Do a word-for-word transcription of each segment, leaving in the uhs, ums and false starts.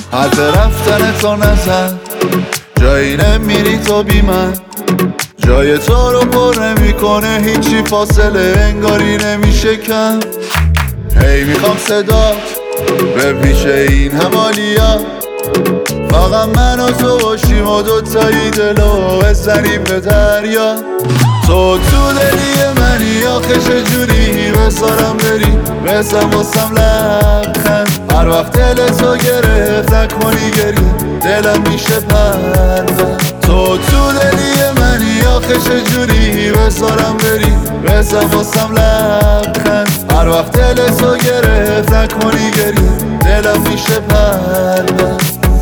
حرف رفتن تو نزن، جایی نمیری تو بی من، جای تو رو پر نمیکنه هیچی، فاصله انگاری نمیشه کم. هی میخوام صدات به پیش این همالیا، فقط من و تو باشیم و دوتایی دلو بزنیم به دریا. تو تو دلی منی آخه چجوری بذارم بری، بزن واسم لبخند. هر وقت دل تو گرفت نکنی گریه، دلم میشه پرد. تو تو دلی منی آخه چجوری بذارم بری، بزن واسم لبخند. هر وقت دل تو گرفت نکنی گریه، دلم میشه پرد.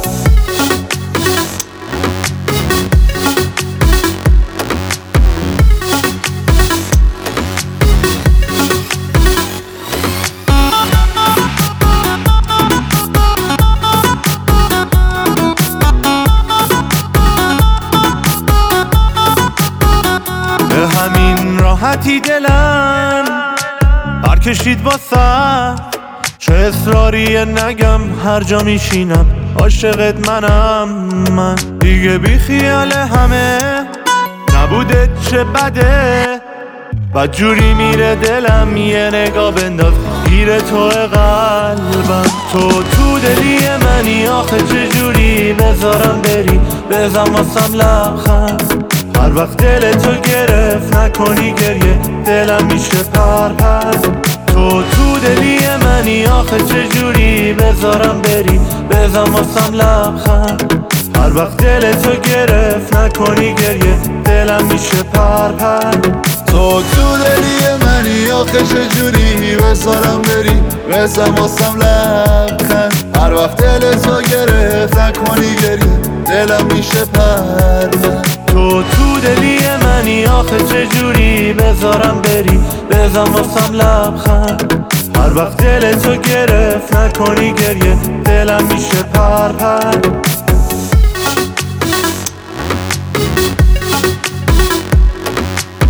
راحتی دلم برکشید واسه، چه اصراریه نگم هر جا میشینم عاشقت منم. من دیگه بی خیال همه نبوده چه بده، بد جوری میره دلم یه نگاه بنداز گیر تو قلبم. تو تو دلی منی آخه چجوری بذارم بری، بزن واسم لبخند. هر وقت دل تو گرفت نکنی گریه، دلم میشه پر پر. تو تو دلی منی آخه چجوری بذارم بری، بزن واسم لبخند. هر وقت دل تو گرفت نکنی گریه، دلم میشه پر پر. تو تو دلی منی آخه چجوری بذارم بری، بزن واسم لبخند. هر وقت دل تو گرفت نکنی گریه، دلم میشه پر. تو تو دلی منی آخه چجوری بذارم بری، بزن واسم لبخند. هر وقت دل تو گرفت نکنی گریه، دلم میشه پر پر.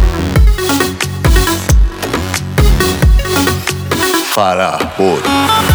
فرح بود.